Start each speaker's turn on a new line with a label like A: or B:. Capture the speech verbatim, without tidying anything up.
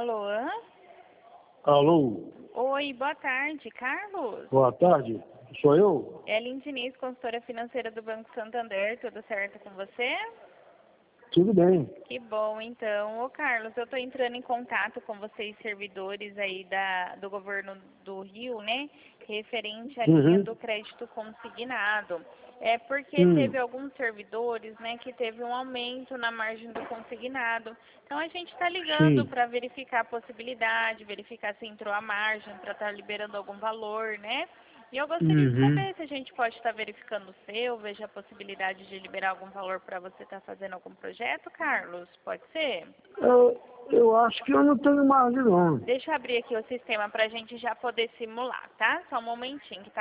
A: Alô?
B: Alô?
A: Oi, boa tarde, Carlos.
B: Boa tarde. Sou eu?
A: É Aline Diniz, consultora financeira do Banco Santander. Tudo certo com você?
B: Tudo bem.
A: Que bom, então. Ô, Carlos, eu estou entrando em contato com vocês, servidores aí da, do governo do Rio, né? Referente à linha
B: Uhum.
A: do crédito consignado. É porque
B: Hum.
A: teve alguns servidores, né, que teve um aumento na margem do consignado. Então, a gente está ligando
B: Sim.
A: para verificar a possibilidade, verificar se entrou a margem, para estar liberando algum valor, né? E eu gostaria de
B: Uhum.
A: saber se a gente pode estar verificando o seu, veja a possibilidade de liberar algum valor para você estar fazendo algum projeto, Carlos. Pode ser?
B: Eu, eu acho que eu não tenho margem, não.
A: Deixa eu abrir aqui o sistema para a gente já poder simular, tá? Só um momentinho que tá